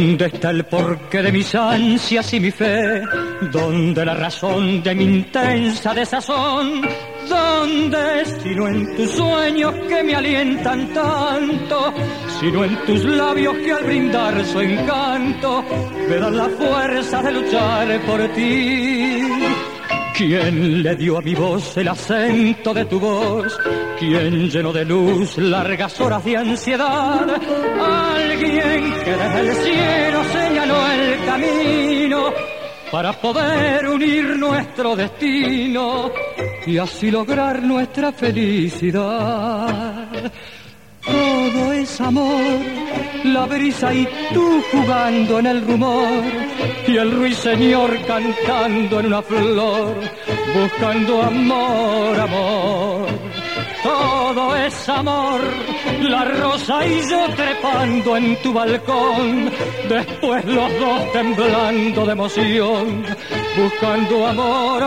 ¿Dónde está el porqué de mis ansias y mi fe? ¿Dónde la razón de mi intensa desazón? ¿Dónde, sino en tus sueños que me alientan tanto? Sino en tus labios que al brindar su encanto me dan la fuerza de luchar por ti. ¿Quién le dio a mi voz el acento de tu voz? ¿Quién llenó de luz largas horas de ansiedad? Alguien que desde el cielo señaló el camino para poder unir nuestro destino y así lograr nuestra felicidad. Todo es amor, la brisa y tú jugando en el rumor, y el ruiseñor cantando en una flor, buscando amor, amor. Todo es amor, la rosa y yo trepando en tu balcón, después los dos temblando de emoción, buscando amor,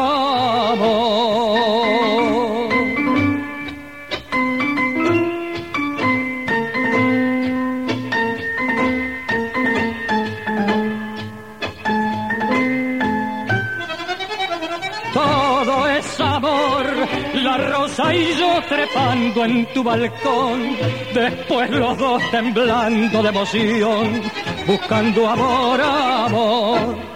amor. Todo es amor, la rosa y yo trepando en tu balcón, después los dos temblando de emoción, buscando amor, amor.